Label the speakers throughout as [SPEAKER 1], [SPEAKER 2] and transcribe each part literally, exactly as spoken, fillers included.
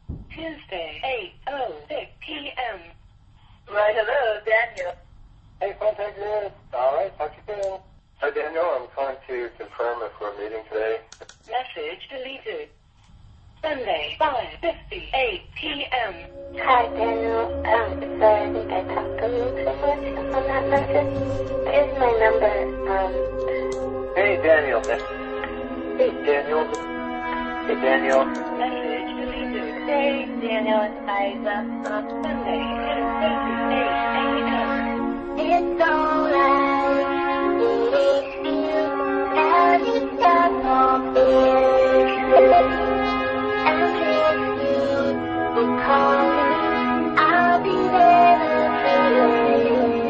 [SPEAKER 1] Tuesday, eight oh six p m
[SPEAKER 2] Right, hello, Daniel.
[SPEAKER 3] Hey, contact good. All right, talk to you soon. Hi, Daniel. I'm calling to confirm if we're meeting today.
[SPEAKER 1] Message deleted. Sunday, five fifty-eight p m
[SPEAKER 4] Hi, Daniel. Um, sorry, I think I talked a little too much on that message. Here's my number. Um,
[SPEAKER 3] Hey, Daniel. Hey, Daniel. Hey, Daniel.
[SPEAKER 1] Message deleted.
[SPEAKER 4] hey, Daniel, it's Liza. Um,
[SPEAKER 1] Sunday, ten thirty-eight a m
[SPEAKER 4] it's alright. If you ever stop all fear, and if you will call me, I'll be there for you.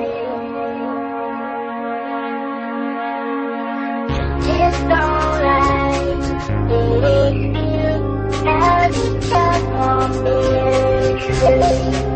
[SPEAKER 4] It's alright. If you ever stop all fear,